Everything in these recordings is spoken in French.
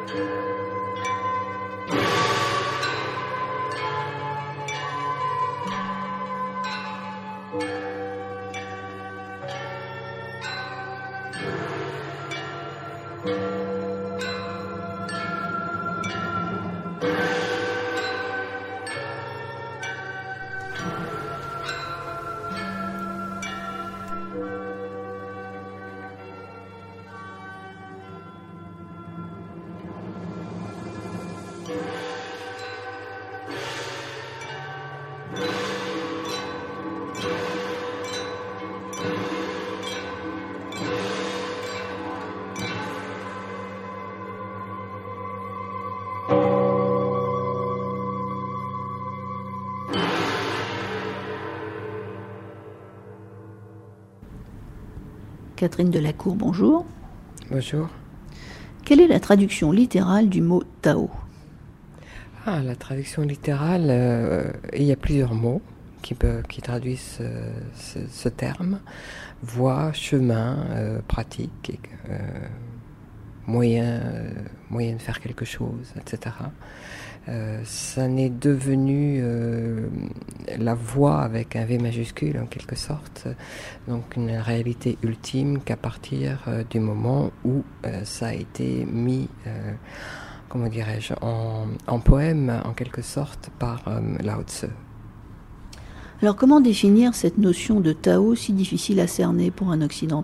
Catherine Delacour, bonjour. Bonjour. Quelle est la traduction littérale du mot Tao ? La traduction littérale, il y a plusieurs mots qui traduisent ce terme. Voie, chemin, pratique, moyen de faire quelque chose, etc. Ça n'est devenu la voie avec un V majuscule en quelque sorte, donc une réalité ultime qu'à partir du moment où ça a été mis, comment dirais-je, en poème en quelque sorte par Lao Tzu. Alors comment définir cette notion de Tao si difficile à cerner pour un occidental ?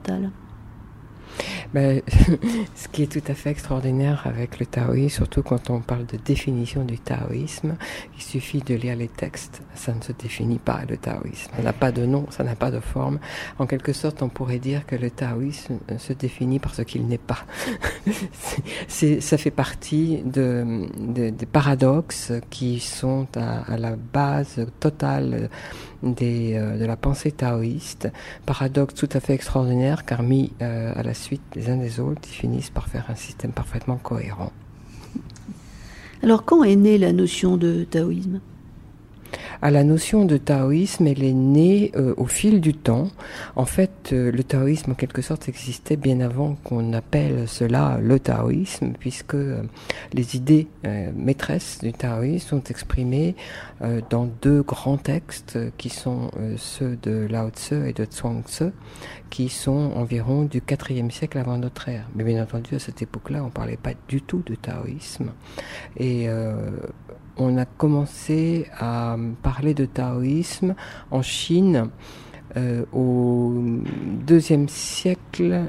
Ce qui est tout à fait extraordinaire avec le taoïsme, surtout quand on parle de définition du taoïsme, il suffit de lire les textes, ça ne se définit pas le taoïsme. Ça n'a pas de nom, ça n'a pas de forme. En quelque sorte, on pourrait dire que le taoïsme se définit par ce qu'il n'est pas. Ça fait partie des paradoxes qui sont à la base totale de la pensée taoïste, paradoxe tout à fait extraordinaire car mis à la suite les uns des autres, ils finissent par faire un système parfaitement cohérent. Alors quand est née la notion de taoïsme ? La notion de taoïsme, elle est née au fil du temps. En fait, le taoïsme, en quelque sorte, existait bien avant qu'on appelle cela le taoïsme, puisque les idées maîtresses du taoïsme sont exprimées dans deux grands textes qui sont ceux de Lao Tzu et de Zhuang Tzu, qui sont environ du IVe siècle avant notre ère. Mais bien entendu, à cette époque-là, on ne parlait pas du tout de taoïsme. Et on a commencé à parler de taoïsme en Chine au deuxième siècle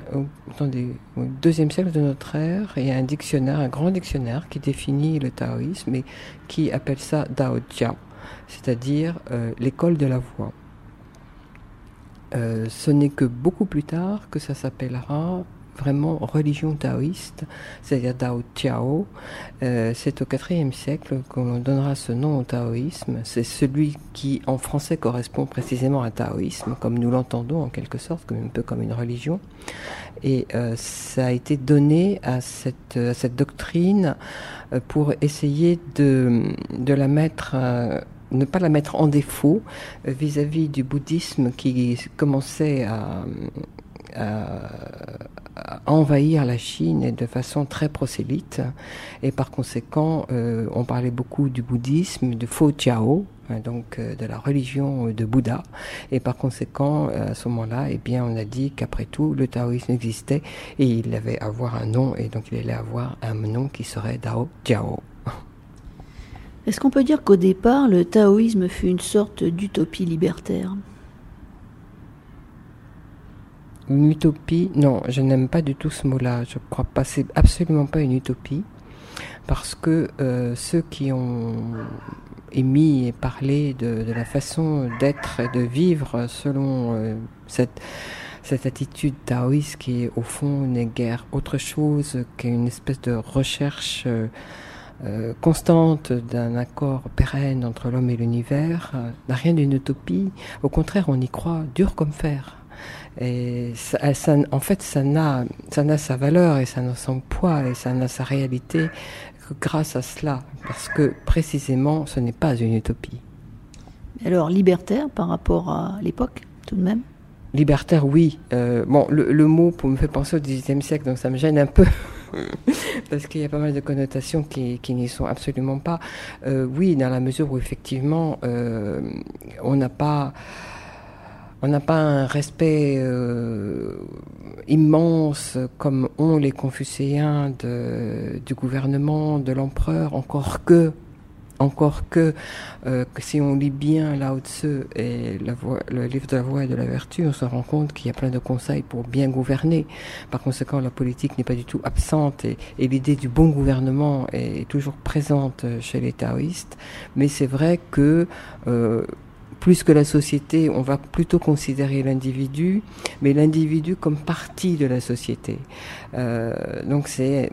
de notre ère. Il y a un grand dictionnaire qui définit le taoïsme et qui appelle ça Dao Jia, c'est-à-dire l'école de la voie. Ce n'est que beaucoup plus tard que ça s'appellera vraiment religion taoïste, c'est-à-dire Dao Jiao. C'est au IVe siècle qu'on donnera ce nom au taoïsme. C'est celui qui, en français, correspond précisément à taoïsme, comme nous l'entendons en quelque sorte, un peu comme une religion. Et ça a été donné à cette doctrine pour essayer de la mettre... ne pas la mettre en défaut vis-à-vis du bouddhisme qui commençait à envahir la Chine et de façon très prosélyte, et par conséquent on parlait beaucoup du bouddhisme, de Fo Jiao, donc de la religion de Bouddha, et par conséquent à ce moment-là, eh bien on a dit qu'après tout le taoïsme existait et il devait avoir un nom, et donc il allait avoir un nom qui serait Dao Jiao. Est-ce qu'on peut dire qu'au départ le taoïsme fut une sorte d'utopie libertaire ? Une utopie, non, je n'aime pas du tout ce mot-là. Je crois pas, c'est absolument pas une utopie, parce que ceux qui ont émis et parlé de la façon d'être et de vivre selon cette attitude taoïste qui est au fond n'est guère autre chose qu'une espèce de recherche constante d'un accord pérenne entre l'homme et l'univers, n'a rien d'une utopie. Au contraire, on y croit dur comme fer. Et en fait, ça n'a sa valeur et ça n'a son poids et ça n'a sa réalité que grâce à cela, parce que précisément, ce n'est pas une utopie. Alors, libertaire par rapport à l'époque, tout de même ? Libertaire, oui. Le mot me fait penser au XVIIIe siècle, donc ça me gêne un peu. parce qu'il y a pas mal de connotations qui n'y sont absolument pas. Oui, dans la mesure où effectivement on n'a pas un respect immense comme ont les Confucéens du gouvernement, de l'empereur, encore que si on lit bien Lao Tzu et le livre de la voie et de la vertu, on se rend compte qu'il y a plein de conseils pour bien gouverner. Par conséquent, la politique n'est pas du tout absente et l'idée du bon gouvernement est toujours présente chez les taoïstes. Mais c'est vrai que plus que la société, on va plutôt considérer l'individu, mais l'individu comme partie de la société. Donc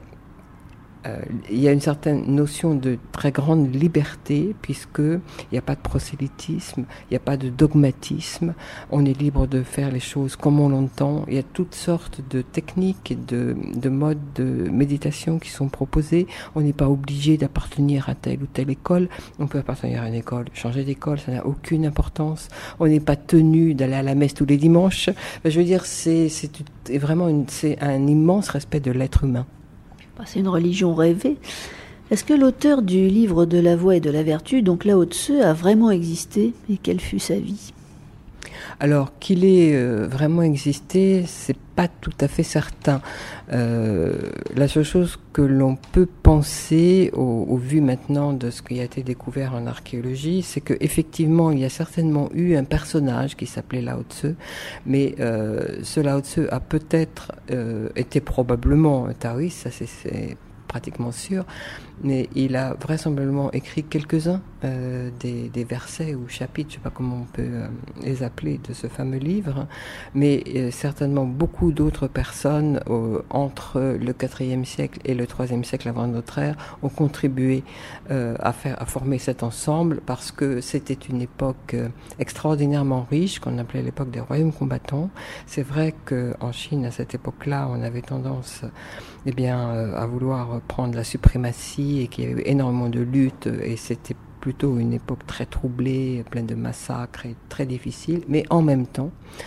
il y a une certaine notion de très grande liberté, puisqu'il n'y a pas de prosélytisme, il n'y a pas de dogmatisme, on est libre de faire les choses comme on l'entend. Il y a toutes sortes de techniques et de modes de méditation qui sont proposés. On n'est pas obligé d'appartenir à telle ou telle école, on peut appartenir à une école, changer d'école, ça n'a aucune importance. On n'est pas tenu d'aller à la messe tous les dimanches. Je veux dire, c'est un immense respect de l'être humain. C'est une religion rêvée. Est-ce que l'auteur du livre de la voie et de la vertu, donc Lao Tzu, a vraiment existé et quelle fut sa vie ? Alors, qu'il ait vraiment existé, c'est pas tout à fait certain. La seule chose que l'on peut penser, au vu maintenant de ce qui a été découvert en archéologie, c'est que effectivement, il y a certainement eu un personnage qui s'appelait Lao Tzu, mais ce Lao Tzu a peut-être été probablement taoïste, ça c'est pratiquement sûr, mais il a vraisemblablement écrit quelques-uns des versets ou chapitres, je ne sais pas comment on peut les appeler, de ce fameux livre, mais certainement beaucoup d'autres personnes entre le IVe siècle et le IIIe siècle avant notre ère ont contribué à former cet ensemble, parce que c'était une époque extraordinairement riche, qu'on appelait l'époque des royaumes combattants. C'est vrai qu'en Chine, à cette époque-là, on avait tendance à vouloir prendre la suprématie et qu'il y avait eu énormément de luttes et c'était plutôt une époque très troublée, pleine de massacres et très difficile, mais en même temps,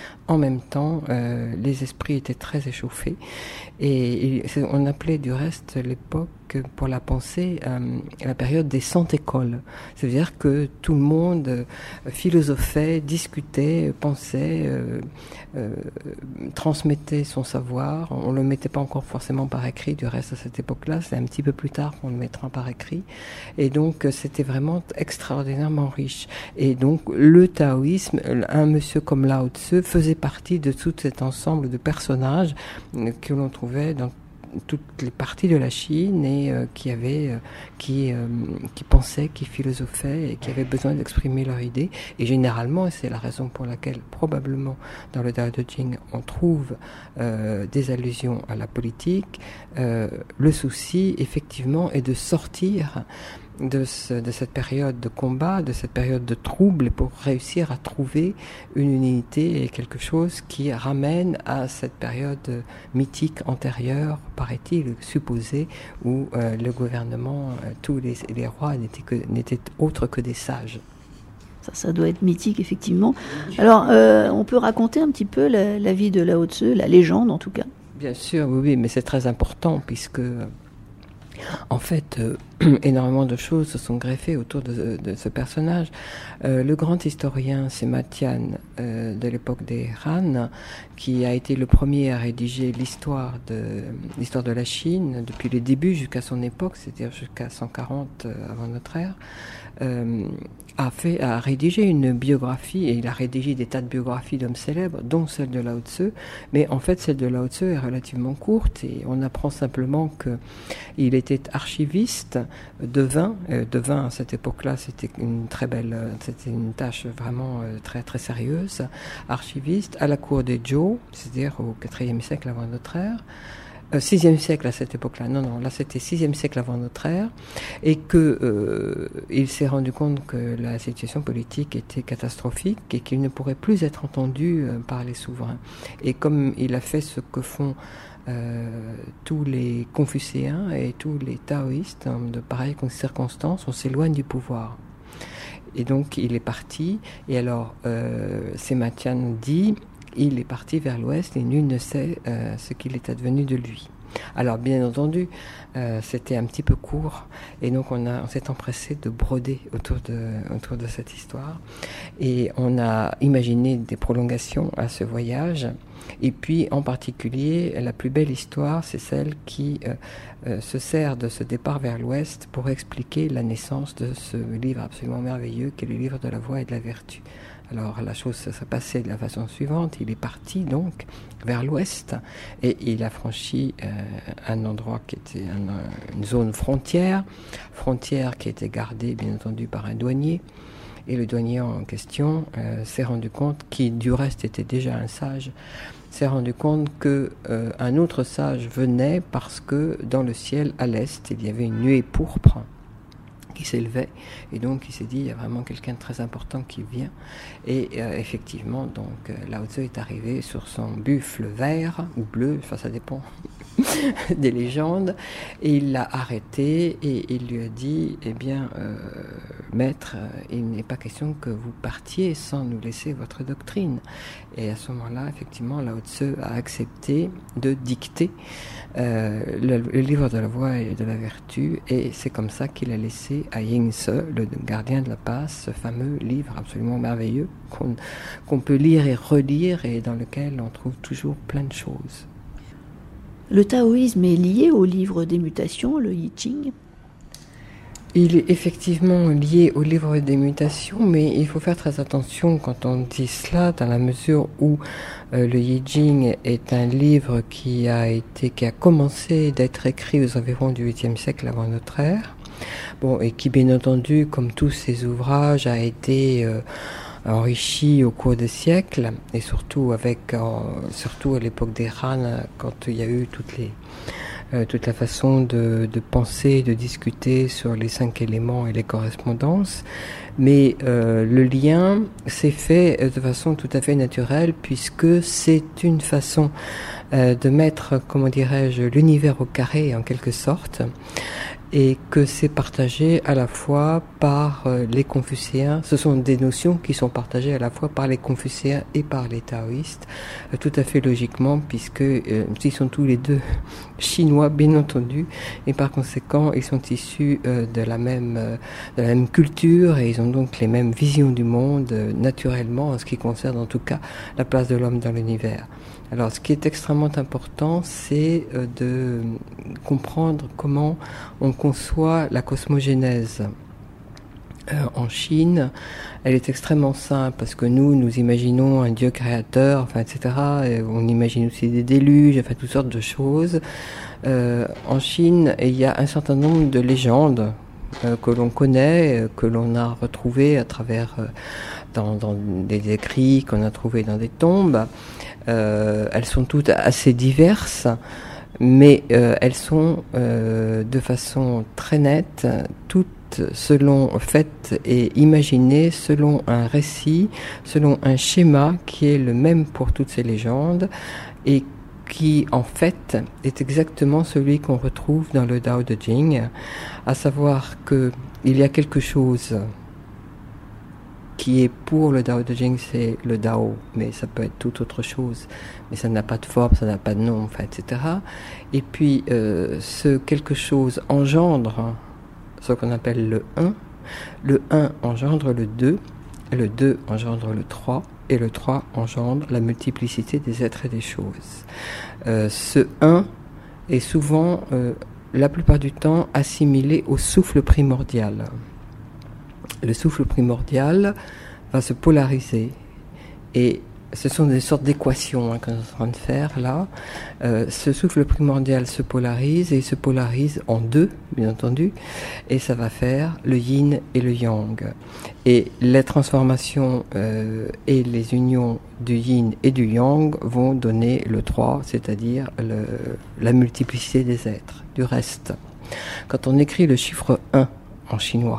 les esprits étaient très échauffés et on appelait du reste l'époque, pour la pensée, la période des 100 écoles. C'est-à-dire que tout le monde philosophait, discutait, pensait, transmettait son savoir. On ne le mettait pas encore forcément par écrit, du reste à cette époque-là, c'est un petit peu plus tard qu'on le mettra par écrit. Et donc c'était vraiment extraordinairement riche. Et donc le taoïsme, un monsieur comme Lao Tzu faisait partie de tout cet ensemble de personnages que l'on trouvait dans toutes les parties de la Chine et qui pensaient, qui philosophaient et qui avaient besoin d'exprimer leurs idées. Et généralement, et c'est la raison pour laquelle probablement dans le Tao Te Ching on trouve des allusions à la politique, le souci effectivement est de sortir de cette période de combat, de cette période de trouble, pour réussir à trouver une unité et quelque chose qui ramène à cette période mythique antérieure, paraît-il, supposée, où le gouvernement, tous les rois n'étaient autres que des sages. Ça doit être mythique, effectivement. Alors, on peut raconter un petit peu la vie de Lao Tzu, la légende en tout cas. Bien sûr, oui, mais c'est très important puisque... En fait, énormément de choses se sont greffées autour de ce personnage. Le grand historien Sima Tian de l'époque des Han, qui a été le premier à rédiger l'histoire de la Chine depuis les débuts jusqu'à son époque, c'est-à-dire jusqu'à 140 avant notre ère, a rédigé une biographie, et il a rédigé des tas de biographies d'hommes célèbres, dont celle de Lao Tzu, mais en fait celle de Lao Tzu est relativement courte et on apprend simplement qu'il était archiviste de vin à cette époque-là, c'était c'était une tâche vraiment très très sérieuse, archiviste à la cour des Zhou, c'est-à-dire au IVe siècle avant notre ère. 6e siècle à cette époque-là. Non, là c'était 6e siècle avant notre ère, et que il s'est rendu compte que la situation politique était catastrophique et qu'il ne pourrait plus être entendu par les souverains. Et comme il a fait ce que font tous les confucéens et tous les taoïstes, de pareilles circonstances, on s'éloigne du pouvoir. Et donc il est parti, et alors Sima Tian dit: il est parti vers l'ouest et nul ne sait ce qu'il est advenu de lui. Alors bien entendu, c'était un petit peu court et donc on s'est empressé de broder autour de cette histoire et on a imaginé des prolongations à ce voyage. Et puis en particulier, la plus belle histoire, c'est celle qui se sert de ce départ vers l'ouest pour expliquer la naissance de ce livre absolument merveilleux qui est le livre de la voie et de la vertu. Alors la chose s'est passée de la façon suivante, il est parti donc vers l'ouest et il a franchi un endroit qui était une zone frontière qui était gardée bien entendu par un douanier. Et le douanier en question s'est rendu compte, qui du reste était déjà un sage, s'est rendu compte qu'un autre sage venait parce que dans le ciel à l'est il y avait une nuée pourpre qui s'élevait, et donc il s'est dit il y a vraiment quelqu'un de très important qui vient, et effectivement donc Lao Tzu est arrivé sur son buffle vert ou bleu, enfin ça dépend des légendes, et il l'a arrêté et il lui a dit eh bien maître, il n'est pas question que vous partiez sans nous laisser votre doctrine. Et à ce moment-là effectivement Lao Tzu a accepté de dicter le livre de la voie et de la vertu, et c'est comme ça qu'il a laissé à Yingse, le gardien de la paix, ce fameux livre absolument merveilleux qu'on peut lire et relire et dans lequel on trouve toujours plein de choses. Le taoïsme est lié au livre des mutations, le I Ching. Il est effectivement lié au livre des mutations, mais il faut faire très attention quand on dit cela, dans la mesure où le I Ching est un livre qui a commencé d'être écrit aux environs du 8e siècle avant notre ère, et qui bien entendu, comme tous ces ouvrages, a été enrichi au cours des siècles, et surtout à l'époque des Han, quand il y a eu toute la façon de penser, de discuter sur les 5 éléments et les correspondances. Mais le lien s'est fait de façon tout à fait naturelle, puisque c'est une façon de mettre, comment dirais-je, l'univers au carré en quelque sorte, et que c'est partagé à la fois par les confucéens. Ce sont des notions qui sont partagées à la fois par les confucéens et par les taoïstes, tout à fait logiquement, puisque ils sont tous les deux chinois, bien entendu, et par conséquent, ils sont issus de la même culture, et ils ont donc les mêmes visions du monde, naturellement, en ce qui concerne en tout cas la place de l'homme dans l'univers. Alors, ce qui est extrêmement important, c'est de comprendre comment on conçoit la cosmogénèse. En Chine, elle est extrêmement simple, parce que nous imaginons un Dieu créateur, etc. Et on imagine aussi des déluges, toutes sortes de choses. En Chine, il y a un certain nombre de légendes que l'on connaît, que l'on a retrouvées à travers dans des écrits qu'on a trouvés dans des tombes. Elles sont toutes assez diverses, mais elles sont de façon très nette, toutes faites et imaginées selon un récit, selon un schéma qui est le même pour toutes ces légendes, et qui en fait est exactement celui qu'on retrouve dans le Tao Te Ching, à savoir que il y a quelque chose qui est pour le Tao Te Ching, c'est le Tao, mais ça peut être toute autre chose, mais ça n'a pas de forme, ça n'a pas de nom, etc. Et puis ce quelque chose engendre ce qu'on appelle le 1. Le 1 engendre le 2 engendre le 3, et le 3 engendre la multiplicité des êtres et des choses. Ce 1 est souvent, la plupart du temps, assimilé au souffle primordial. Le souffle primordial va se polariser, et ce sont des sortes d'équations qu'on est en train de faire là. Ce souffle primordial se polarise, et il se polarise en 2, bien entendu, et ça va faire le yin et le yang. Et les transformations et les unions du yin et du yang vont donner le 3, c'est-à-dire la multiplicité des êtres. Du reste, quand on écrit le chiffre 1 en chinois,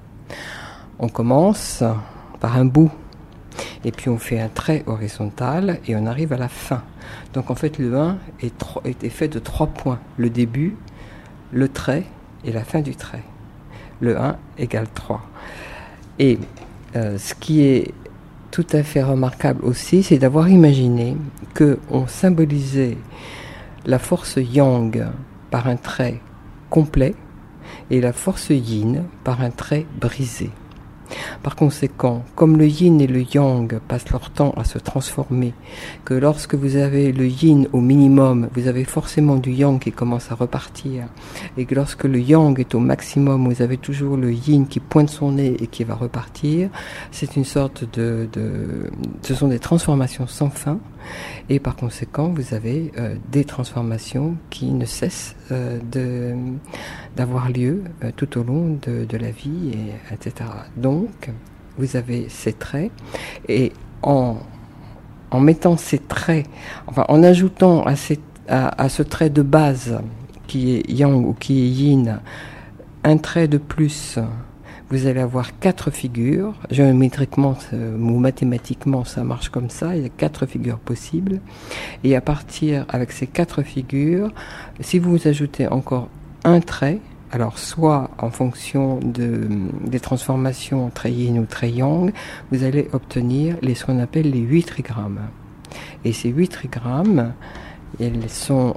on commence par un bout, et puis on fait un trait horizontal, et on arrive à la fin. Donc en fait le 1 est fait de 3 points. Le début, le trait et la fin du trait. Le 1 égale 3. Et ce qui est tout à fait remarquable aussi, c'est d'avoir imaginé qu'on symbolisait la force yang par un trait complet et la force yin par un trait brisé. Par conséquent, comme le yin et le yang passent leur temps à se transformer, que lorsque vous avez le yin au minimum, vous avez forcément du yang qui commence à repartir, et que lorsque le yang est au maximum, vous avez toujours le yin qui pointe son nez et qui va repartir, c'est une sorte ce sont des transformations sans fin, et par conséquent, vous avez des transformations qui ne cessent d'avoir lieu tout au long de la vie, etc. Donc, vous avez ces traits, et en mettant ces traits, enfin en ajoutant à ce trait de base qui est yang ou qui est yin, un trait de plus, vous allez avoir 4 figures. Géométriquement ou mathématiquement, ça marche comme ça. Il y a 4 figures possibles. Et à partir, avec ces 4 figures, si vous ajoutez encore un trait, alors soit en fonction des transformations trait yin ou trait yang, vous allez obtenir ce qu'on appelle les 8 trigrammes. Et ces 8 trigrammes, ils sont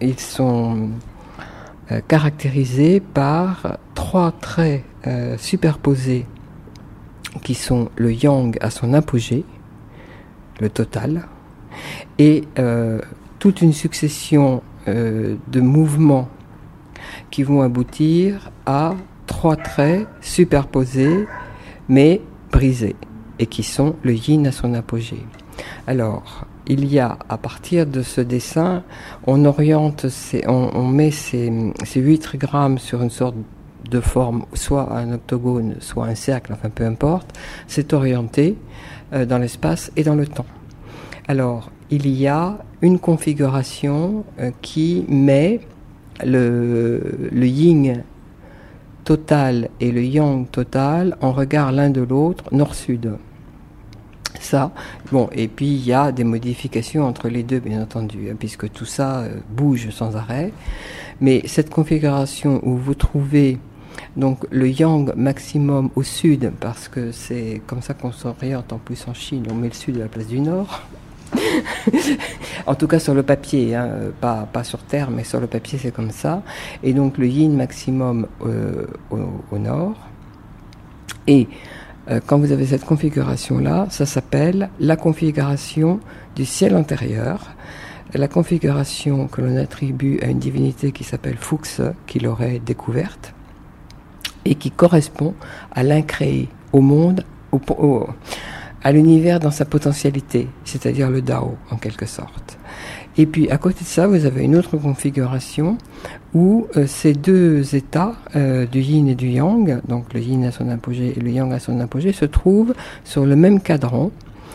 caractérisés par 3 traits superposés qui sont le yang à son apogée, le total, et toute une succession de mouvements qui vont aboutir à 3 traits superposés mais brisés, et qui sont le yin à son apogée. Alors, il y a, à partir de ce dessin, on oriente, on met ces 8 trigrammes sur une sorte de forme, soit un octogone, soit un cercle, enfin peu importe. C'est orienté dans l'espace et dans le temps. Alors, il y a une configuration qui met le yin total et le yang total en regard l'un de l'autre, nord-sud. Ça, bon, et puis il y a des modifications entre les deux, bien entendu, puisque tout ça bouge sans arrêt. Mais cette configuration où vous trouvez donc le yang maximum au sud, parce que c'est comme ça qu'on s'oriente en plus en Chine, on met le sud à la place du nord. En tout cas sur le papier, hein, pas sur terre, mais sur le papier c'est comme ça. Et donc le yin maximum au nord. Et quand vous avez cette configuration-là, ça s'appelle la configuration du ciel intérieur, la configuration que l'on attribue à une divinité qui s'appelle Fuxi, qui l'aurait découverte, et qui correspond à l'incréé, au monde, à l'univers dans sa potentialité, c'est-à-dire le Dao, en quelque sorte. Et puis, à côté de ça, vous avez une autre configuration où ces deux états, du yin et du yang, donc le yin à son apogée et le yang à son apogée, se trouvent sur le même cadran,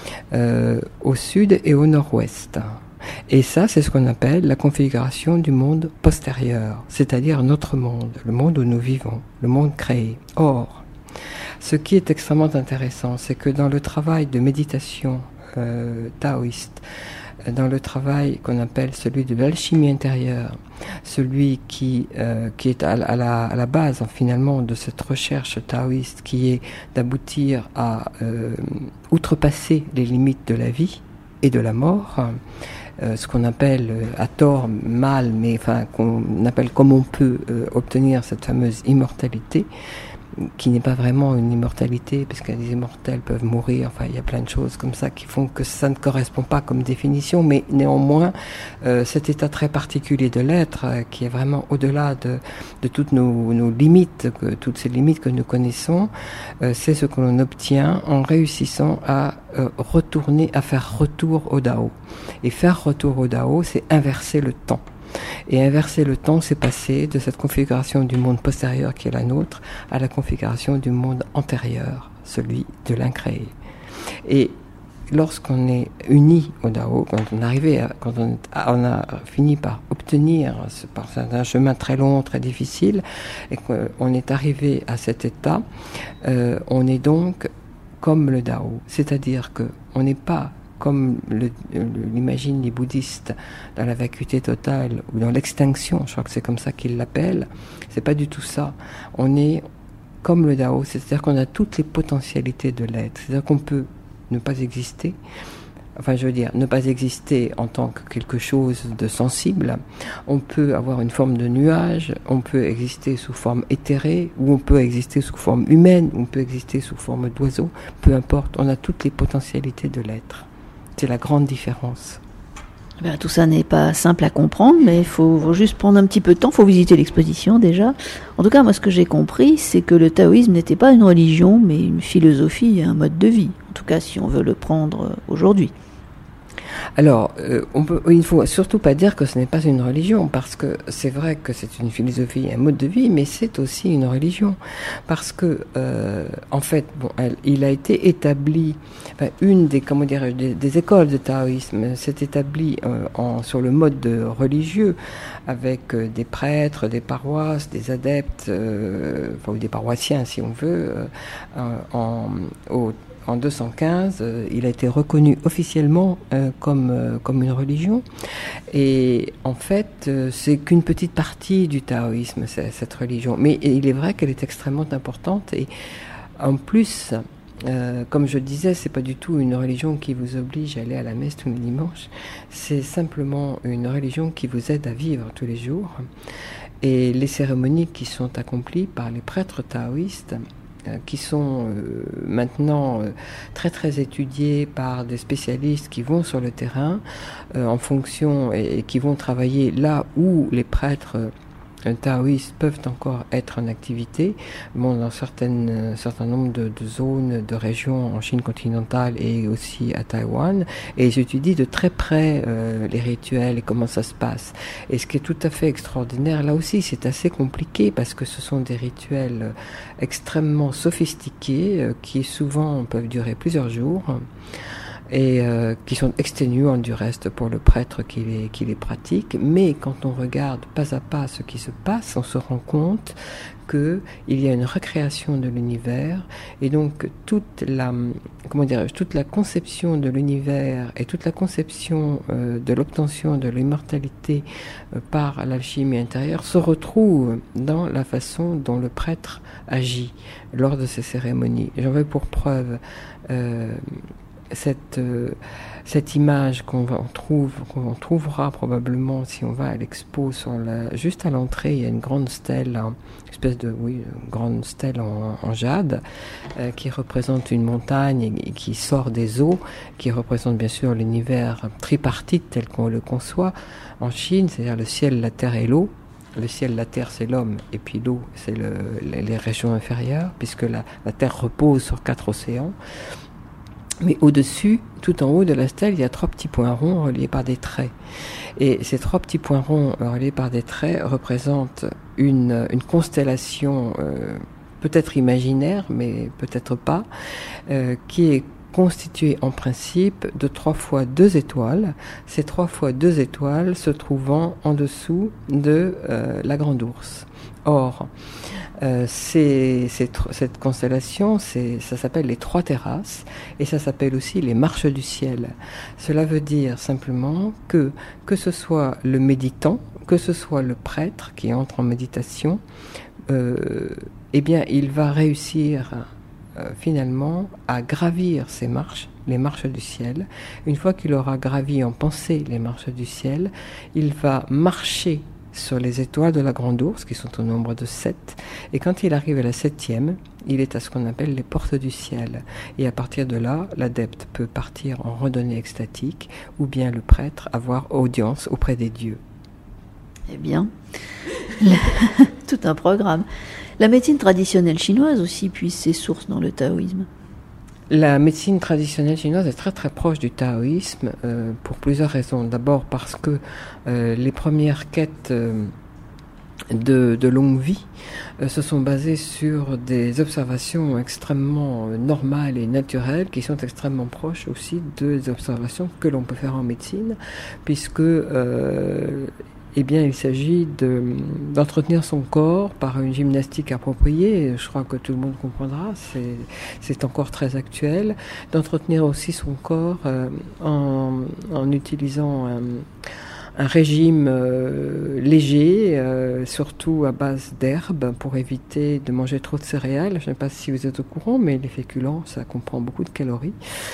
au sud et au nord-ouest. Et ça, c'est ce qu'on appelle la configuration du monde postérieur, c'est-à-dire notre monde, le monde où nous vivons, le monde créé. Or, ce qui est extrêmement intéressant, c'est que dans le travail de méditation taoïste, dans le travail qu'on appelle celui de l'alchimie intérieure, celui qui est à la base finalement de cette recherche taoïste, qui est d'aboutir à outrepasser les limites de la vie et de la mort, ce qu'on appelle à tort mal, mais enfin qu'on appelle comme on peut obtenir cette fameuse immortalité, qui n'est pas vraiment une immortalité, parce que les immortels peuvent mourir, enfin il y a plein de choses comme ça qui font que ça ne correspond pas comme définition, mais néanmoins cet état très particulier de l'être, qui est vraiment au-delà de toutes nos limites, toutes ces limites que nous connaissons, c'est ce que l'on obtient en réussissant à faire retour au Dao. Et faire retour au Dao, c'est inverser le temps. Et inverser le temps, c'est passer de cette configuration du monde postérieur qui est la nôtre à la configuration du monde antérieur, celui de l'incréé. Et lorsqu'on est uni au Dao, quand on a fini par obtenir, par un chemin très long, très difficile, et qu'on est arrivé à cet état, on est donc comme le Dao, c'est-à-dire que on n'est pas comme l'imaginent les bouddhistes, dans la vacuité totale ou dans l'extinction, je crois que c'est comme ça qu'ils l'appellent. C'est pas du tout ça. On est comme le Dao, c'est-à-dire qu'on a toutes les potentialités de l'être. C'est-à-dire qu'on peut ne pas exister, enfin je veux dire, ne pas exister en tant que quelque chose de sensible. On peut avoir une forme de nuage, on peut exister sous forme éthérée, ou on peut exister sous forme humaine, ou on peut exister sous forme d'oiseau, peu importe, on a toutes les potentialités de l'être. C'est la grande différence. Ben, tout ça n'est pas simple à comprendre, mais il faut juste prendre un petit peu de temps, il faut visiter l'exposition déjà. En tout cas, moi ce que j'ai compris, c'est que le taoïsme n'était pas une religion, mais une philosophie et un mode de vie. En tout cas, si on veut le prendre aujourd'hui. Alors, il ne faut surtout pas dire que ce n'est pas une religion, parce que c'est vrai que c'est une philosophie, un mode de vie, mais c'est aussi une religion. Parce que, en fait, il a été établi, une des, des écoles de taoïsme s'est établie sur le mode religieux, avec des prêtres, des paroisses, des adeptes, ou des paroissiens, si on veut, en 215, il a été reconnu officiellement comme une religion. Et en fait, c'est qu'une petite partie du taoïsme, cette religion. Mais il est vrai qu'elle est extrêmement importante. Et en plus, comme je disais, c'est pas du tout une religion qui vous oblige à aller à la messe tous les dimanches. C'est simplement une religion qui vous aide à vivre tous les jours. Et les cérémonies qui sont accomplies par les prêtres taoïstes, qui sont maintenant très très étudiés par des spécialistes qui vont sur le terrain en fonction et qui vont travailler là où les prêtres taoïstes peuvent encore être en activité, dans un certain nombre de zones, de régions en Chine continentale et aussi à Taïwan, et j'étudie de très près les rituels et comment ça se passe. Et ce qui est tout à fait extraordinaire, là aussi c'est assez compliqué parce que ce sont des rituels extrêmement sophistiqués qui souvent peuvent durer plusieurs jours, et qui sont exténuants du reste pour le prêtre qui les pratique. Mais quand on regarde pas à pas ce qui se passe, on se rend compte qu'il y a une recréation de l'univers, et donc toute la conception de l'univers et toute la conception de l'obtention de l'immortalité par l'alchimie intérieure se retrouve dans la façon dont le prêtre agit lors de ces cérémonies. J'en veux pour preuve cette image qu'on trouvera probablement si on va à l'expo, juste à l'entrée, il y a une grande stèle, grande stèle en jade qui représente une montagne et qui sort des eaux, qui représente bien sûr l'univers tripartite tel qu'on le conçoit en Chine, c'est-à-dire le ciel, la terre et l'eau. Le ciel, la terre, c'est l'homme, et puis l'eau, c'est les régions inférieures, puisque la terre repose sur 4 océans. Mais au-dessus, tout en haut de la stèle, il y a 3 petits points ronds reliés par des traits. Et ces 3 petits points ronds reliés par des traits représentent une constellation peut-être imaginaire, mais peut-être pas, qui est constituée en principe de 3 fois 2 étoiles. Ces 3 fois 2 étoiles se trouvant en dessous de la Grande Ourse. Or, cette constellation, ça s'appelle les 3 terrasses, et ça s'appelle aussi les marches du ciel. Cela veut dire simplement que ce soit le méditant, que ce soit le prêtre qui entre en méditation, eh bien, il va réussir finalement à gravir ces marches, les marches du ciel. Une fois qu'il aura gravi en pensée les marches du ciel, il va marcher sur les étoiles de la Grande Ourse, qui sont au nombre de 7, et quand il arrive à la 7e, il est à ce qu'on appelle les portes du ciel. Et à partir de là, l'adepte peut partir en randonnée extatique, ou bien le prêtre avoir audience auprès des dieux. Eh bien, tout un programme. La médecine traditionnelle chinoise aussi puise ses sources dans le taoïsme. La médecine traditionnelle chinoise est très très proche du taoïsme pour plusieurs raisons. D'abord parce que les premières quêtes de longue vie se sont basées sur des observations extrêmement normales et naturelles qui sont extrêmement proches aussi des observations que l'on peut faire en médecine, puisque eh bien, il s'agit d'entretenir son corps par une gymnastique appropriée. Je crois que tout le monde comprendra, c'est encore très actuel. D'entretenir aussi son corps en utilisant un régime léger, surtout à base d'herbes, pour éviter de manger trop de céréales. Je ne sais pas si vous êtes au courant, mais les féculents, ça comprend beaucoup de calories.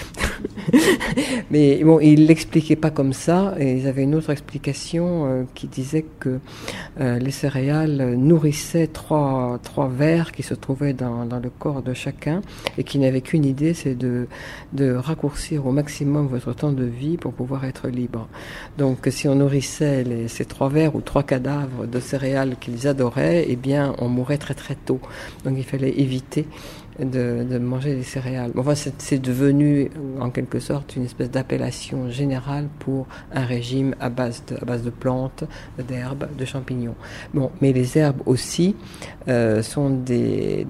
Mais bon, ils l'expliquaient pas comme ça, et ils avaient une autre explication qui disait que les céréales nourrissaient trois vers qui se trouvaient dans le corps de chacun, et qui n'avaient qu'une idée, c'est de raccourcir au maximum votre temps de vie pour pouvoir être libre. Donc si on nourrissait ces 3 vers ou 3 cadavres de céréales qu'ils adoraient, eh bien on mourrait très très tôt. Donc il fallait éviter de manger des céréales. Enfin, c'est devenu en quelque sorte une espèce d'appellation générale pour un régime à base de plantes, d'herbes, de champignons. Bon, mais les herbes aussi sont des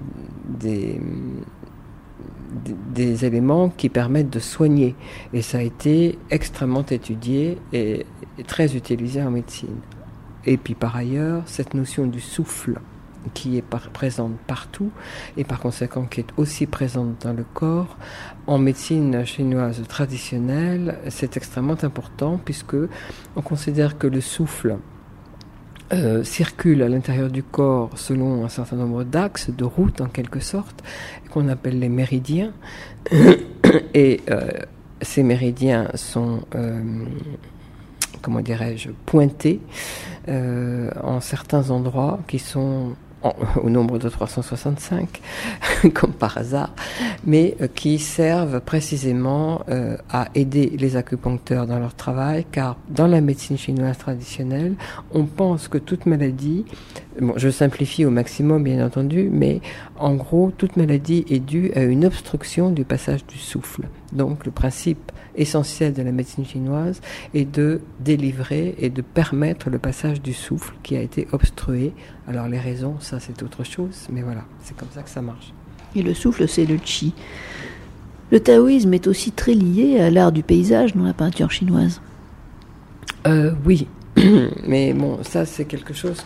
éléments qui permettent de soigner. Et ça a été extrêmement étudié et très utilisé en médecine. Et puis par ailleurs, cette notion du souffle qui est présente partout et par conséquent qui est aussi présente dans le corps, en médecine chinoise traditionnelle, c'est extrêmement important puisque on considère que le souffle circule à l'intérieur du corps selon un certain nombre d'axes, de routes en quelque sorte, qu'on appelle les méridiens. Et ces méridiens sont, comment dirais-je, pointés en certains endroits qui sont au nombre de 365, comme par hasard, mais qui servent précisément à aider les acupuncteurs dans leur travail, car dans la médecine chinoise traditionnelle, on pense que toute maladie, bon, je simplifie au maximum bien entendu, mais en gros, toute maladie est due à une obstruction du passage du souffle. Donc le principe essentiel de la médecine chinoise est de délivrer et de permettre le passage du souffle qui a été obstrué. Alors les raisons, ça c'est autre chose, mais voilà, c'est comme ça que ça marche. Et le souffle, c'est le qi. Le taoïsme est aussi très lié à l'art du paysage dans la peinture chinoise. Oui, mais bon, ça c'est quelque chose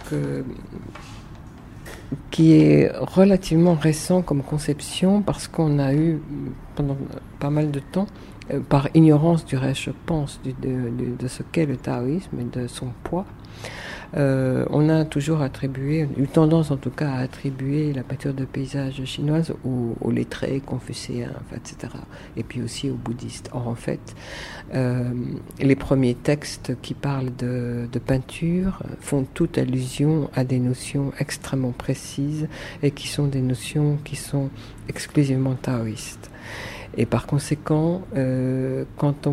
qui est relativement récent comme conception parce qu'on a eu pendant pas mal de temps, par ignorance du reste, je pense, de ce qu'est le taoïsme et de son poids, on a toujours eu tendance en tout cas à attribuer la peinture de paysage chinoise aux lettrés confucéens, etc. Et puis aussi aux bouddhistes. Or en fait, les premiers textes qui parlent de peinture font toute allusion à des notions extrêmement précises et qui sont des notions qui sont exclusivement taoïstes. Et par conséquent, quand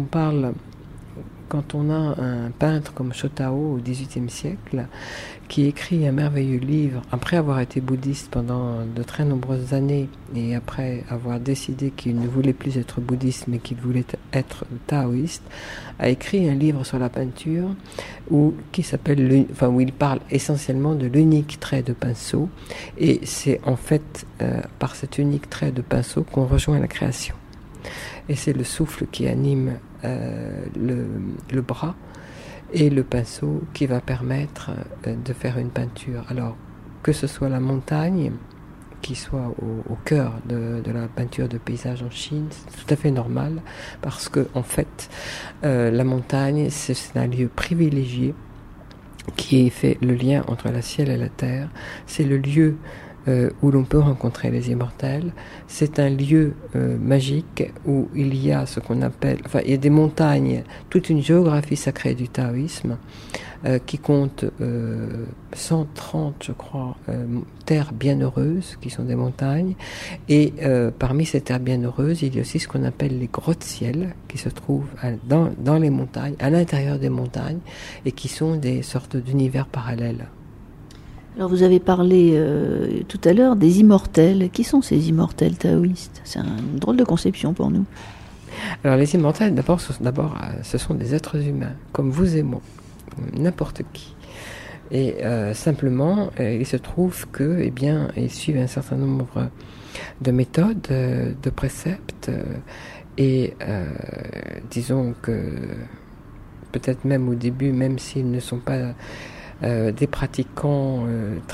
on a un peintre comme Shotao au XVIIIe siècle, qui écrit un merveilleux livre, après avoir été bouddhiste pendant de très nombreuses années, et après avoir décidé qu'il ne voulait plus être bouddhiste, mais qu'il voulait être taoïste, a écrit un livre sur la peinture, où il parle essentiellement de l'unique trait de pinceau, et c'est en fait par cet unique trait de pinceau qu'on rejoint la création. Et c'est le souffle qui anime le bras et le pinceau qui va permettre de faire une peinture. Alors, que ce soit la montagne, qui soit au cœur de la peinture de paysage en Chine, c'est tout à fait normal, parce que en fait, la montagne, c'est un lieu privilégié qui fait le lien entre le ciel et la terre. C'est le lieu où l'on peut rencontrer les immortels. C'est un lieu magique où il y a ce qu'on appelle, il y a des montagnes, toute une géographie sacrée du taoïsme qui compte 130, je crois, terres bienheureuses qui sont des montagnes. Et parmi ces terres bienheureuses, il y a aussi ce qu'on appelle les grottes-ciel qui se trouvent dans les montagnes, à l'intérieur des montagnes, et qui sont des sortes d'univers parallèles. Alors vous avez parlé tout à l'heure des immortels. Qui sont ces immortels taoïstes ? C'est une drôle de conception pour nous. Alors les immortels, d'abord, ce sont des êtres humains, comme vous et moi, n'importe qui. Et simplement, il se trouve que, ils suivent un certain nombre de méthodes, de préceptes, et disons que peut-être même au début, même s'ils ne sont pas des pratiquants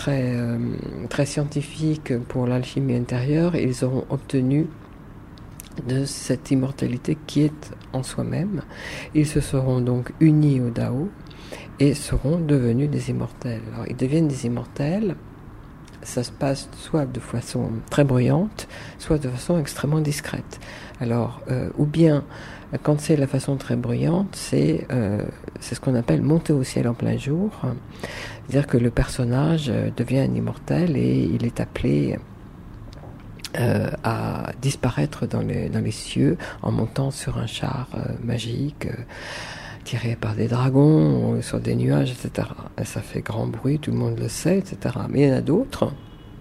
très scientifiques pour l'alchimie intérieure, ils auront obtenu de cette immortalité qui est en soi-même. Ils se seront donc unis au Dao et seront devenus des immortels. Alors, ils deviennent des immortels, ça se passe soit de façon très bruyante, soit de façon extrêmement discrète. Alors, ou bien, quand c'est la façon très bruyante, c'est ce qu'on appelle monter au ciel en plein jour. C'est-à-dire que le personnage devient un immortel et il est appelé à disparaître dans les cieux en montant sur un char magique tiré par des dragons sur des nuages, etc. Et ça fait grand bruit, tout le monde le sait, etc. Mais il y en a d'autres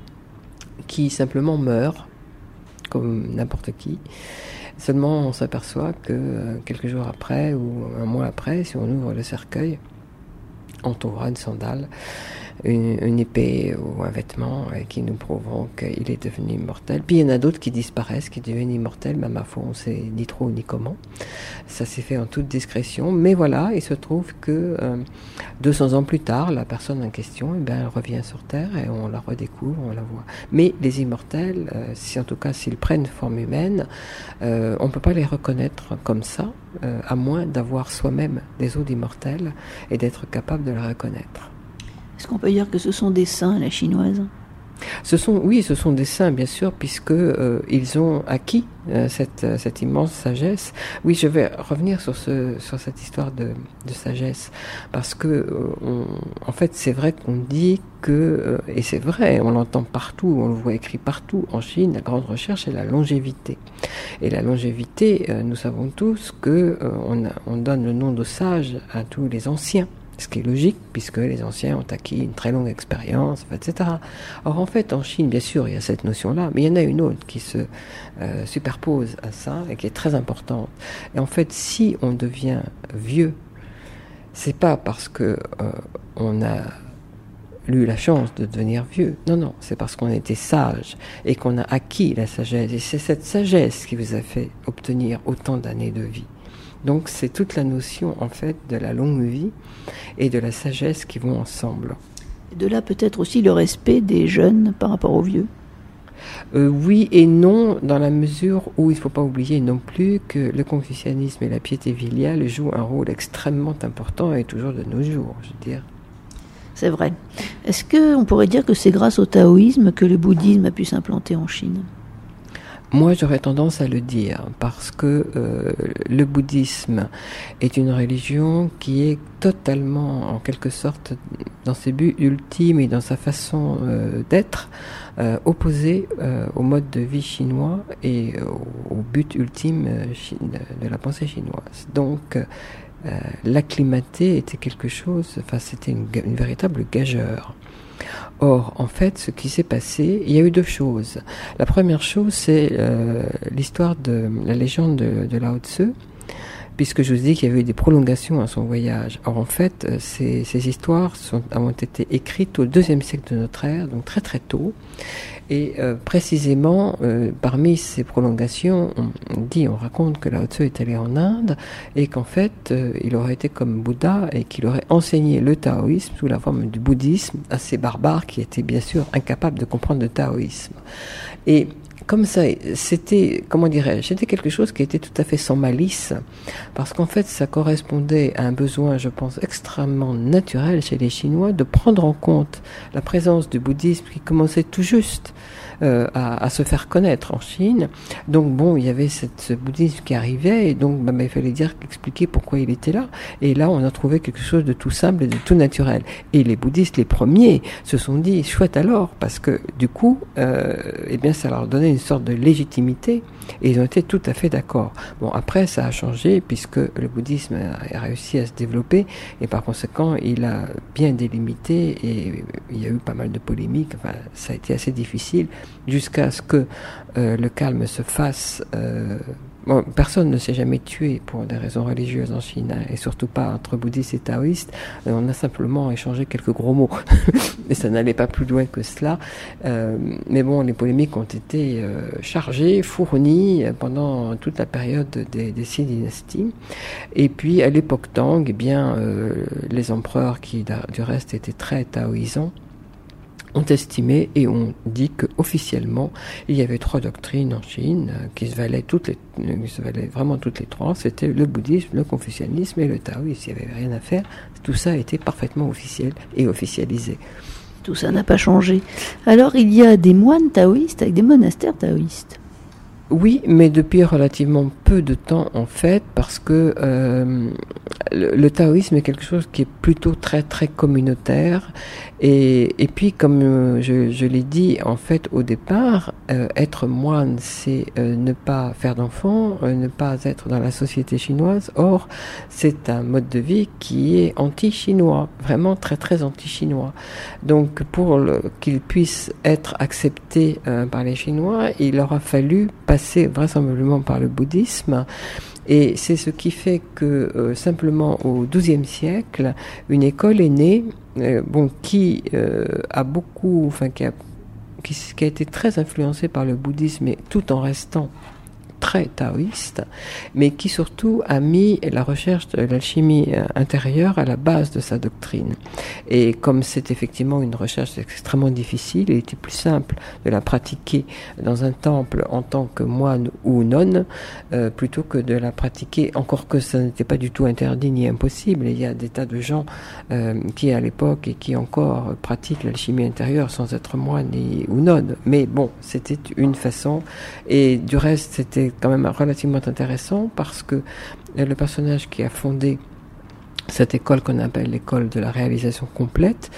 qui simplement meurent comme n'importe qui. Seulement on s'aperçoit que quelques jours après ou un mois après, si on ouvre le cercueil, on trouvera une sandale, une épée ou un vêtement qui nous prouveront qu'il est devenu immortel. Puis il y en a d'autres qui disparaissent, qui deviennent immortels, mais ma foi, on ne sait ni trop ni comment. Ça s'est fait en toute discrétion. Mais voilà, il se trouve que 200 ans plus tard, la personne en question, elle revient sur Terre et on la redécouvre, on la voit. Mais les immortels, en tout cas s'ils prennent forme humaine, on ne peut pas les reconnaître comme ça, à moins d'avoir soi-même des os d'immortels et d'être capable de les reconnaître. Est-ce qu'on peut dire que ce sont des saints, la chinoise ? Ce sont des saints, bien sûr, puisque ils ont acquis cette immense sagesse. Oui, je vais revenir sur cette histoire de sagesse, parce que en fait, c'est vrai qu'on dit que, et c'est vrai, on l'entend partout, on le voit écrit partout en Chine, la grande recherche est la longévité. Et la longévité, nous savons tous que on donne le nom de sage à tous les anciens. Ce qui est logique, puisque les anciens ont acquis une très longue expérience, etc. Or, en fait, en Chine, bien sûr, il y a cette notion-là, mais il y en a une autre qui se superpose à ça et qui est très importante. Et en fait, si on devient vieux, c'est pas parce que on a eu la chance de devenir vieux. Non, c'est parce qu'on était sage et qu'on a acquis la sagesse. Et c'est cette sagesse qui vous a fait obtenir autant d'années de vie. Donc c'est toute la notion en fait de la longue vie et de la sagesse qui vont ensemble. De là peut-être aussi le respect des jeunes par rapport aux vieux. Oui et non, dans la mesure où il ne faut pas oublier non plus que le confucianisme et la piété filiale jouent un rôle extrêmement important et toujours de nos jours, je veux dire. C'est vrai. Est-ce qu'on pourrait dire que c'est grâce au taoïsme que le bouddhisme a pu s'implanter en Chine ? Moi, j'aurais tendance à le dire, parce que le bouddhisme est une religion qui est totalement, en quelque sorte, dans ses buts ultimes et dans sa façon d'être, opposée au mode de vie chinois et au but ultime de la pensée chinoise. Donc, l'acclimater était quelque chose, c'était une véritable gageure. Or, en fait, ce qui s'est passé, il y a eu deux choses. La première chose, c'est l'histoire de la légende de Lao Tzu, puisque je vous dis qu'il y avait eu des prolongations à son voyage. Or, en fait, ces histoires ont été écrites au IIe siècle de notre ère, donc très très tôt. Et précisément, parmi ces prolongations, on raconte que Lao Tzu est allé en Inde et qu'en fait, il aurait été comme Bouddha et qu'il aurait enseigné le taoïsme sous la forme du bouddhisme à ces barbares qui étaient bien sûr incapables de comprendre le taoïsme. Et comme ça, c'était quelque chose qui était tout à fait sans malice, parce qu'en fait, ça correspondait à un besoin, je pense, extrêmement naturel chez les Chinois de prendre en compte la présence du bouddhisme qui commençait tout juste à se faire connaître en Chine. Donc bon, il y avait ce bouddhisme qui arrivait, et donc il fallait expliquer pourquoi il était là. Et là, on a trouvé quelque chose de tout simple et de tout naturel. Et les bouddhistes, les premiers, se sont dit chouette alors, parce que du coup, ça leur donnait une sorte de légitimité, et ils ont été tout à fait d'accord. Bon, après, ça a changé, puisque le bouddhisme a réussi à se développer, et par conséquent, il a bien délimité, et il y a eu pas mal de polémiques. Enfin, ça a été assez difficile, jusqu'à ce que le calme se fasse. Personne ne s'est jamais tué pour des raisons religieuses en Chine, et surtout pas entre bouddhistes et taoïstes. On a simplement échangé quelques gros mots, et ça n'allait pas plus loin que cela. Mais bon, les polémiques ont été chargées, fournies pendant toute la période des 6 dynasties. Et puis à l'époque Tang, les empereurs qui du reste étaient très taoïsants, ont estimé et ont dit qu'officiellement, il y avait 3 doctrines en Chine qui se valaient vraiment toutes les 3. C'était le bouddhisme, le confucianisme et le taoïsme. Il n'y avait rien à faire. Tout ça a été parfaitement officiel et officialisé. Tout ça n'a pas changé. Alors, il y a des moines taoïstes avec des monastères taoïstes. Oui, mais depuis relativement peu de temps en fait, parce que le taoïsme est quelque chose qui est plutôt très très communautaire, et puis comme je l'ai dit en fait au départ, être moine c'est ne pas faire d'enfants, ne pas être dans la société chinoise. Or c'est un mode de vie qui est anti-chinois, vraiment très très anti-chinois. Donc pour qu'il puisse être accepté par les Chinois, il aura fallu passer vraisemblablement par le bouddhisme, et c'est ce qui fait que simplement au XIIe siècle, une école est née, qui a beaucoup, qui a été très influencée par le bouddhisme, mais tout en restant très taoïste, mais qui surtout a mis la recherche de l'alchimie intérieure à la base de sa doctrine. Et comme c'est effectivement une recherche extrêmement difficile, il était plus simple de la pratiquer dans un temple en tant que moine ou nonne, plutôt que de la pratiquer, encore que ça n'était pas du tout interdit ni impossible. Il y a des tas de gens qui à l'époque et qui encore pratiquent l'alchimie intérieure sans être moine ou nonne. Mais bon, c'était une façon, et du reste c'était quand même relativement intéressant parce que le personnage qui a fondé cette école qu'on appelle l'école de la réalisation complète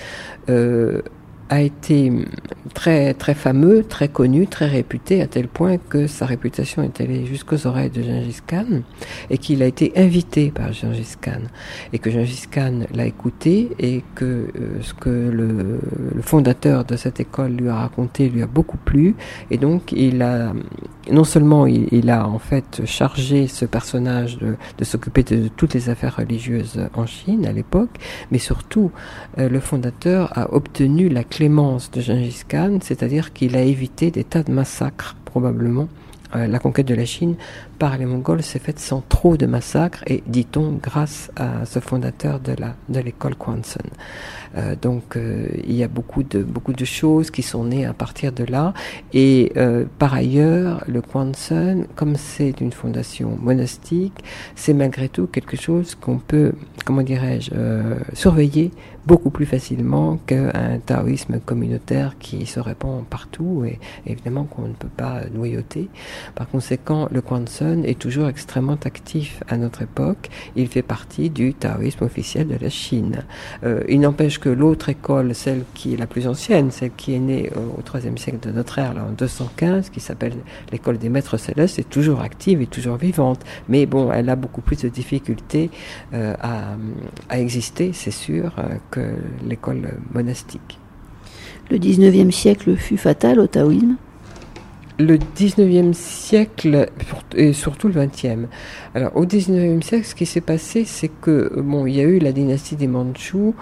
a été très très fameux, très connu, très réputé, à tel point que sa réputation est allée jusqu'aux oreilles de Gengis Khan, et qu'il a été invité par Gengis Khan, et que Gengis Khan l'a écouté, et que ce que le fondateur de cette école lui a raconté lui a beaucoup plu, et donc il a non seulement il a en fait chargé ce personnage de s'occuper de toutes les affaires religieuses en Chine à l'époque, mais surtout le fondateur a obtenu la clémence de Gengis Khan, c'est-à-dire qu'il a évité des tas de massacres, probablement. La conquête de la Chine par les Mongols s'est faite sans trop de massacres, et dit-on grâce à ce fondateur de l'école Kwanzhun. Donc il y a beaucoup de choses qui sont nées à partir de là, et par ailleurs le Kwanzhun, comme c'est une fondation monastique, c'est malgré tout quelque chose qu'on peut, comment dirais-je, surveiller beaucoup plus facilement qu'un taoïsme communautaire qui se répand partout, et évidemment qu'on ne peut pas noyauter. Par conséquent, le Kwanzhun est toujours extrêmement actif à notre époque. Il fait partie du taoïsme officiel de la Chine. Il n'empêche que l'autre école, celle qui est la plus ancienne, celle qui est née au IIIe siècle de notre ère, là, en 215, qui s'appelle l'école des maîtres célestes, est toujours active et toujours vivante. Mais bon, elle a beaucoup plus de difficultés à exister, c'est sûr, que l'école monastique. Le 19e siècle fut fatal au taoïsme. Le 19e siècle et surtout le 20e. Alors au 19e siècle, ce qui s'est passé, c'est que il y a eu la dynastie des Mandchous.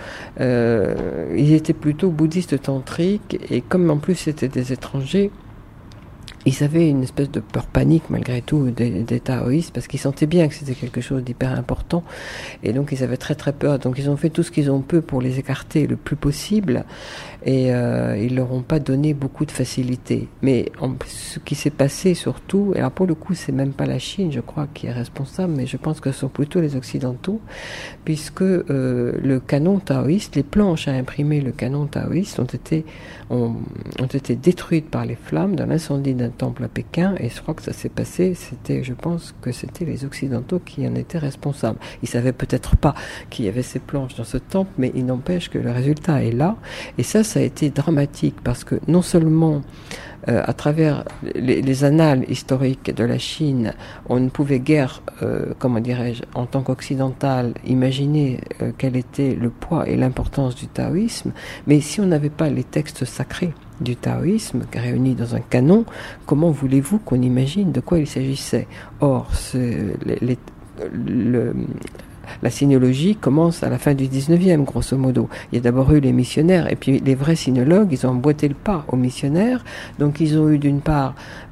Ils étaient plutôt bouddhistes tantriques, et comme en plus c'était des étrangers, ils avaient une espèce de peur panique malgré tout des taoïstes, parce qu'ils sentaient bien que c'était quelque chose d'hyper important, et donc ils avaient très très peur. Donc ils ont fait tout ce qu'ils ont pu pour les écarter le plus possible, et ils leur ont pas donné beaucoup de facilité. Mais ce qui s'est passé surtout, et alors pour le coup c'est même pas la Chine, je crois, qui est responsable, mais je pense que ce sont plutôt les Occidentaux, puisque le canon taoïste, les planches à imprimer le canon taoïste ont été détruites par les flammes dans l'incendie d'un temple à Pékin, et je crois que ça s'est passé, je pense que c'était les Occidentaux qui en étaient responsables. Ils savaient peut-être pas qu'il y avait ces planches dans ce temple, mais il n'empêche que le résultat est là, et ça a été dramatique, parce que non seulement à travers les annales historiques de la Chine, on ne pouvait guère, comment dirais-je, en tant qu'occidental, imaginer quel était le poids et l'importance du taoïsme, mais si on n'avait pas les textes sacrés du taoïsme réunis dans un canon, comment voulez-vous qu'on imagine de quoi il s'agissait? Or, la sinologie commence à la fin du 19e, grosso modo. Il y a d'abord eu les missionnaires, et puis les vrais sinologues, ils ont emboîté le pas aux missionnaires. Donc ils ont eu d'une part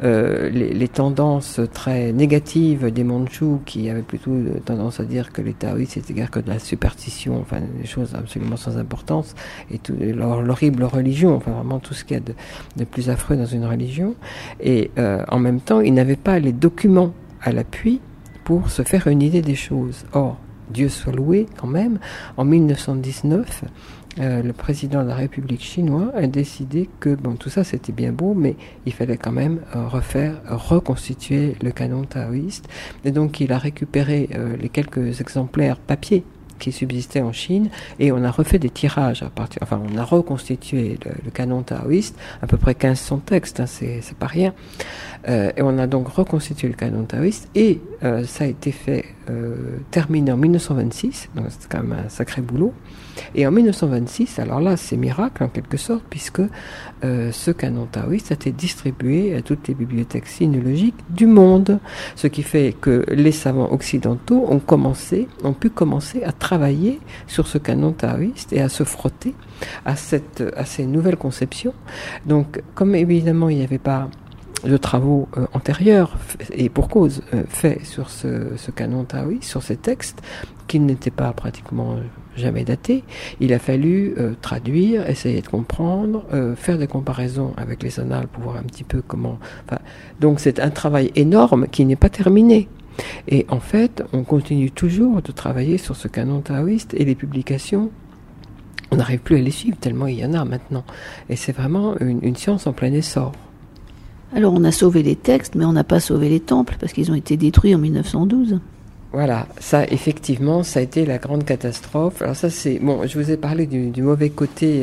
les tendances très négatives des Mandchous, qui avaient plutôt tendance à dire que les taoïstes c'était guère que de la superstition, enfin des choses absolument sans importance, et l'horrible religion, enfin vraiment tout ce qu'il y a de plus affreux dans une religion. Et en même temps, ils n'avaient pas les documents à l'appui pour se faire une idée des choses. Or, Dieu soit loué quand même, en 1919, le président de la République chinoise a décidé que tout ça c'était bien beau, mais il fallait quand même reconstituer le canon taoïste. Et donc il a récupéré les quelques exemplaires papier qui subsistaient en Chine, et on a refait des tirages on a reconstitué le canon taoïste, à peu près 1500 textes, c'est pas rien. Et on a donc reconstitué le canon taoïste, et ça a été terminé en 1926, donc c'est quand même un sacré boulot. Et en 1926, alors là c'est miracle en quelque sorte, puisque ce canon taoïste a été distribué à toutes les bibliothèques sinologiques du monde, ce qui fait que les savants occidentaux ont pu commencer à travailler sur ce canon taoïste et à se frotter à ces nouvelles conceptions. Donc comme évidemment il n'y avait pas de travaux antérieurs, et pour cause, faits sur ce canon taoïste, sur ces textes, qui n'étaient pas pratiquement jamais datés, il a fallu traduire, essayer de comprendre, faire des comparaisons avec les annales pour voir un petit peu comment... donc c'est un travail énorme qui n'est pas terminé. Et en fait, on continue toujours de travailler sur ce canon taoïste, et les publications, on n'arrive plus à les suivre tellement il y en a maintenant. Et c'est vraiment une science en plein essor. Alors on a sauvé les textes, mais on n'a pas sauvé les temples, parce qu'ils ont été détruits en 1912. Voilà, ça effectivement, ça a été la grande catastrophe. Alors ça c'est, je vous ai parlé du mauvais côté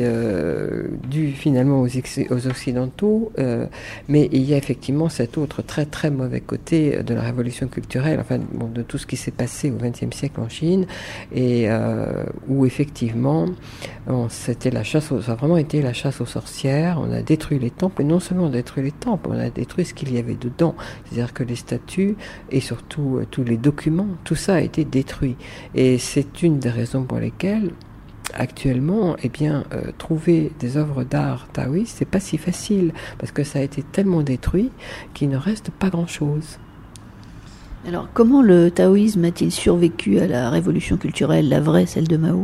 dû finalement aux Occidentaux, mais il y a effectivement cet autre très très mauvais côté de la révolution culturelle, de tout ce qui s'est passé au XXe siècle en Chine, et où effectivement, c'était ça a vraiment été la chasse aux sorcières. On a détruit les temples, et non seulement on a détruit les temples, on a détruit ce qu'il y avait dedans, c'est-à-dire que les statues et surtout tous les documents, tout ça a été détruit. Et c'est une des raisons pour lesquelles, actuellement, trouver des œuvres d'art taoïstes, c'est pas si facile, parce que ça a été tellement détruit qu'il ne reste pas grand-chose. Alors, comment le taoïsme a-t-il survécu à la révolution culturelle, la vraie, celle de Mao ?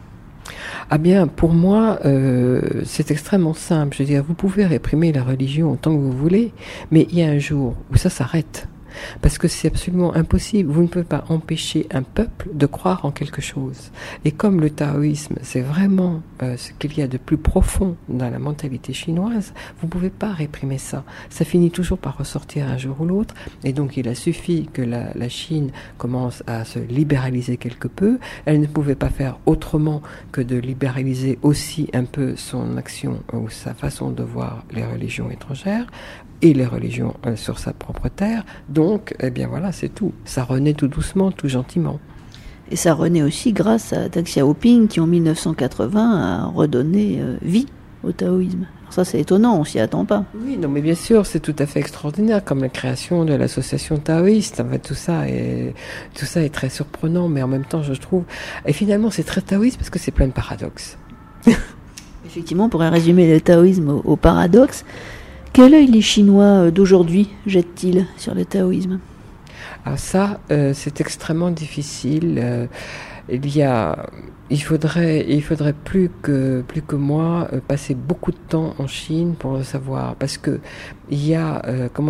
Ah bien, pour moi, c'est extrêmement simple. Je veux dire, vous pouvez réprimer la religion autant que vous voulez, mais il y a un jour où ça s'arrête. Parce que c'est absolument impossible. Vous ne pouvez pas empêcher un peuple de croire en quelque chose. Et comme le taoïsme, c'est vraiment ce qu'il y a de plus profond dans la mentalité chinoise, vous ne pouvez pas réprimer ça. Ça finit toujours par ressortir un jour ou l'autre. Et donc il a suffi que la Chine commence à se libéraliser quelque peu. Elle ne pouvait pas faire autrement que de libéraliser aussi un peu son action ou sa façon de voir les religions étrangères et les religions sur sa propre terre. Donc, voilà, c'est tout. Ça renaît tout doucement, tout gentiment. Et ça renaît aussi grâce à Deng Xiaoping, qui en 1980 a redonné vie au taoïsme. Alors ça, c'est étonnant, on s'y attend pas. Oui, non, mais bien sûr, c'est tout à fait extraordinaire, comme la création de l'association taoïste. Tout ça est très surprenant, mais en même temps, je trouve... Et finalement, c'est très taoïste parce que c'est plein de paradoxes. Effectivement, on pourrait résumer le taoïsme au paradoxe. Quel œil les Chinois d'aujourd'hui jettent-ils sur le taoïsme ? Alors ça, c'est extrêmement difficile. Il faudrait plus que moi passer beaucoup de temps en Chine pour le savoir, parce que il y a,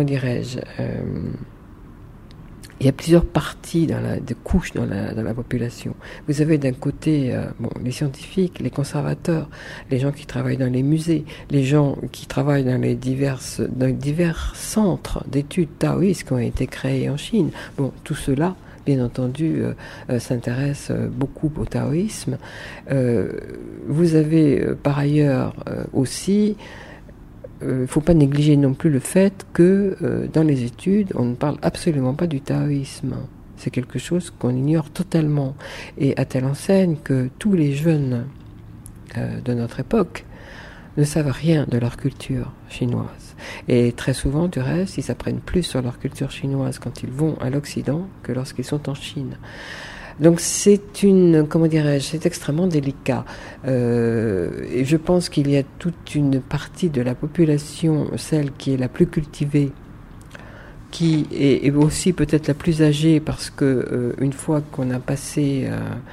il y a plusieurs parties de couches dans la population. Vous avez d'un côté les scientifiques, les conservateurs, les gens qui travaillent dans les musées, les gens qui travaillent dans les divers centres d'études taoïstes qui ont été créés en Chine. Tout cela, bien entendu, s'intéresse beaucoup au taoïsme. Vous avez par ailleurs aussi... Il ne faut pas négliger non plus le fait que dans les études, on ne parle absolument pas du taoïsme. C'est quelque chose qu'on ignore totalement. Et à telle enseigne que tous les jeunes de notre époque ne savent rien de leur culture chinoise. Et très souvent, du reste, ils apprennent plus sur leur culture chinoise quand ils vont à l'Occident que lorsqu'ils sont en Chine. Donc c'est une, comment dirais-je, c'est extrêmement délicat. Et je pense qu'il y a toute une partie de la population, celle qui est la plus cultivée, qui est aussi peut-être la plus âgée, parce que une fois qu'on a passé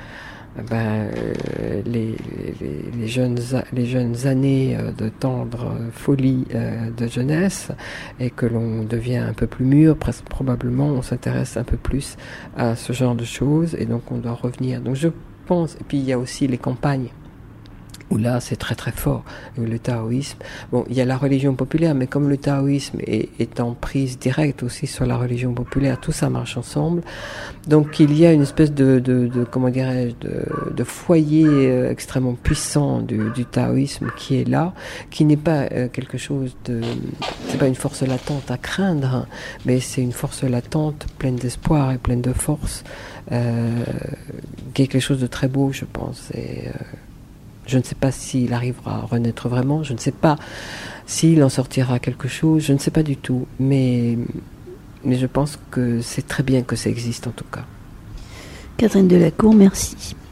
les jeunes années de tendre folie de jeunesse, et que l'on devient un peu plus mûr, probablement on s'intéresse un peu plus à ce genre de choses, et donc on doit revenir. Donc je pense, et puis il y a aussi les campagnes, où là c'est très très fort, le taoïsme. Bon, il y a la religion populaire, mais comme le taoïsme est en prise directe aussi sur la religion populaire, tout ça marche ensemble. Donc il y a une espèce de comment dirais-je, de foyer extrêmement puissant du taoïsme qui est là, qui n'est pas quelque chose de... C'est pas une force latente à craindre, mais c'est une force latente pleine d'espoir et pleine de force, qui est quelque chose de très beau, je pense. Et je ne sais pas s'il arrivera à renaître vraiment, je ne sais pas s'il en sortira quelque chose, je ne sais pas du tout, mais je pense que c'est très bien que ça existe en tout cas. Catherine Delacour, merci.